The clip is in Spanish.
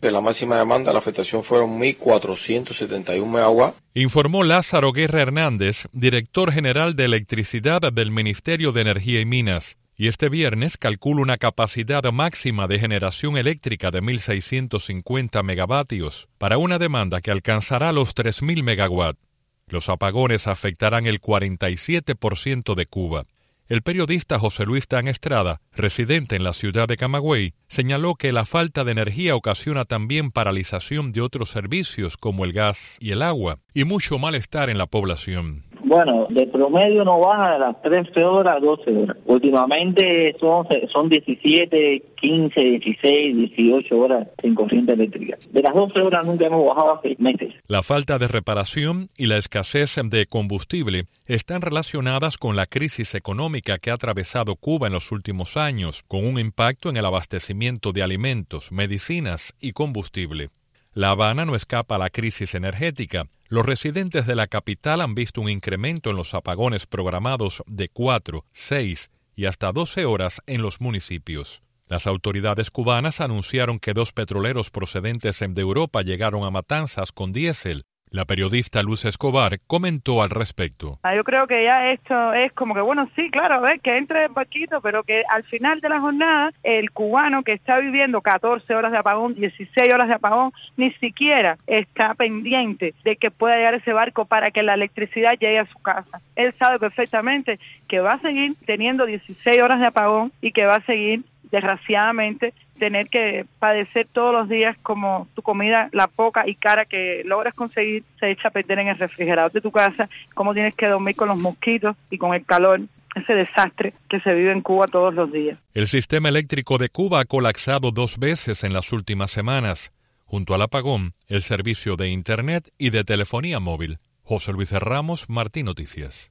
De la máxima demanda, la afectación fueron 1.471 megawatts. Informó Lázaro Guerra Hernández, director general de electricidad del Ministerio de Energía y Minas. Y este viernes calcula una capacidad máxima de generación eléctrica de 1.650 megavatios para una demanda que alcanzará los 3.000 megawatts. Los apagones afectarán el 47% de Cuba. El periodista José Luis Dan Estrada, residente en la ciudad de Camagüey, señaló que la falta de energía ocasiona también paralización de otros servicios como el gas y el agua, y mucho malestar en la población. Bueno, de promedio no baja de las 13 horas a 12 horas. Últimamente son 17, 15, 16, 18 horas sin corriente eléctrica. De las 12 horas nunca hemos bajado a 6 meses. La falta de reparación y la escasez de combustible están relacionadas con la crisis económica que ha atravesado Cuba en los últimos años, con un impacto en el abastecimiento de alimentos, medicinas y combustible. La Habana no escapa a la crisis energética. Los residentes de la capital han visto un incremento en los apagones programados de 4, 6 y hasta 12 horas en los municipios. Las autoridades cubanas anunciaron que 2 petroleros procedentes de Europa llegaron a Matanzas con diésel. La periodista Luz Escobar comentó al respecto. Yo creo que ya esto es como que, bueno, sí, claro, a ver, que entre el barquito, pero que al final de la jornada, el cubano que está viviendo 14 horas de apagón, 16 horas de apagón, ni siquiera está pendiente de que pueda llegar ese barco para que la electricidad llegue a su casa. Él sabe perfectamente que va a seguir teniendo 16 horas de apagón y que va a seguir, desgraciadamente, tener que padecer todos los días como tu comida, la poca y cara que logras conseguir, se echa a perder en el refrigerador de tu casa, cómo tienes que dormir con los mosquitos y con el calor, ese desastre que se vive en Cuba todos los días. El sistema eléctrico de Cuba ha colapsado 2 veces en las últimas semanas. Junto al apagón, el servicio de Internet y de telefonía móvil. José Luis Ramos, Martín Noticias.